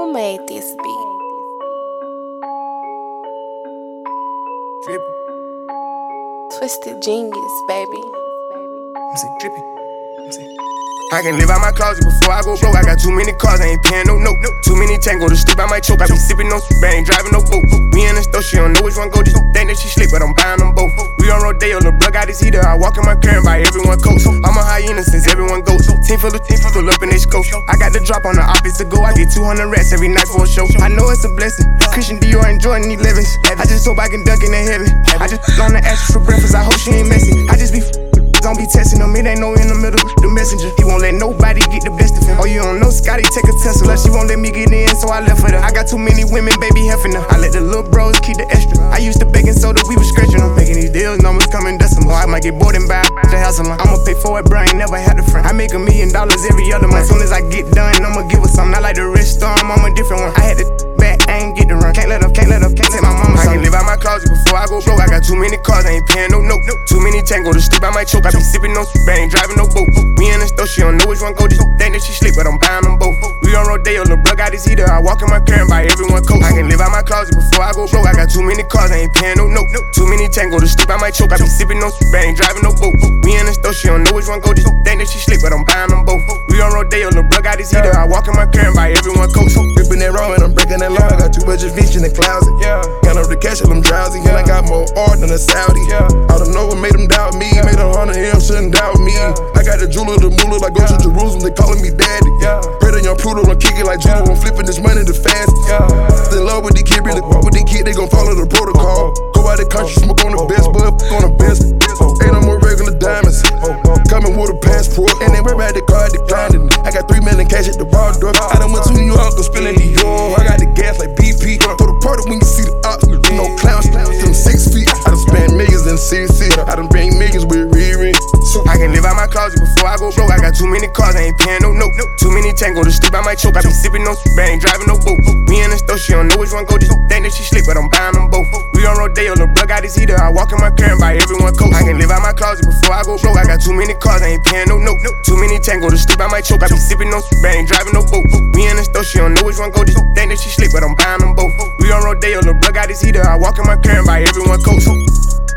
Who made this beat? Drippy. Twisted Genius, baby. I'm saying drippy. I can live out my closet before I go broke. I got too many cars, I ain't paying no note. Too many tango to sleep, I might choke. I be sipping no soup, I ain't driving no boat. Me in the store, she don't know which one go. Just think that she sleep, but I'm buying them both. We on Rodeo, the blood got his heater. I walk in my car and buy everyone coats. I'm a hyena since everyone goes. Team full up in they scope. I got the drop on the office to go. I get 200 rats every night for a show. I know it's a blessing. Christian Dior and Jordan 11s. I just hope I can duck in the heaven. I just on the ashes for breakfast. I hope she ain't messy. I just be don't be testing him, it ain't no in the middle, the messenger. He won't let nobody get the best of him. Oh, you don't know Scotty take a Tesla. She won't let me get in, so I left with her. I got too many women, baby, heffing her. I let the little bros keep the extra. I used to baking soda, we was scratching them. Making these deals, numbers coming decimal. I might get bored and buy the hustle. I'ma pay for it, bro, I ain't never had a friend. I make $1 million every other month. Soon as I get done, I'ma give her something. I like the rest storm, I'm a different one. I had to back, I ain't get the run. Can't let up, can't take my mama. I can live out my closet before I go broke. I got too many cars, I ain't paying no note. Too many tango to sleep, I might choke. I be sipping no soup, I ain't driving no boat. We in the store, she don't know which one go. Just think that she sleep, but I'm buying them both. We on Rodeo, the blood got his heater. I walk in my car and buy everyone coats. I can live out my closet before I go broke. I got too many cars, I ain't paying no note. Too many tango to sleep, I might choke. I be sipping no soup, I ain't driving no boat. We in the store, she don't know which one go. Just think that she sleep, but I'm buying them both. We on Rodeo, the blood got his heater. I walk in my car and buy everyone coats. Ripping that raw and I'm breaking that law. I got too much fish in the closet. Count up the cash till I'm drowsy. And I got more art than a Saudi. I don't know what made them doubt me. Made 100 M, shouldn't doubt me. I got the jeweler, the moolah, like go to Jerusalem, they calling me daddy. Heard a young Pluto, I'm kicking like judo, I'm flipping this money the fastest. In love with the kid, really fuck with the kid, they gon' follow the protocol. Go out the country, smoke on the best, but on the best. Ain't no more regular diamonds. Coming with a passport, and they were at the car, declined it. I got 3 million cash at the bar door. I done went to New York, I'm spilling Dior. I got the gas like BP. Throw the party when you see the ops, no clowns, them 6 feet. I done spent millions in CC. I done paid millions with Riri. I can live out my closet before I go broke. I got too many cars, I ain't paying no note. Too many tango to sleep, I might choke. I be sipping no soup, I ain't driving no boat. We in the store, she don't know which one go. Just think that she sleep, but I'm buying them both. We on Rodeo, the blood got his heater. I walk in my car and buy everyone coats. I can live out my closet before I go broke. I got too many cars, I ain't paying no note. Too many tango to sleep, I might choke. I be sipping no soup, I ain't driving no boat. We in the store, she don't know which one go. Just think that she sleep, but I'm buying them both. We on Rodeo, the blood got his heater. I walk in my car and buy everyone coats.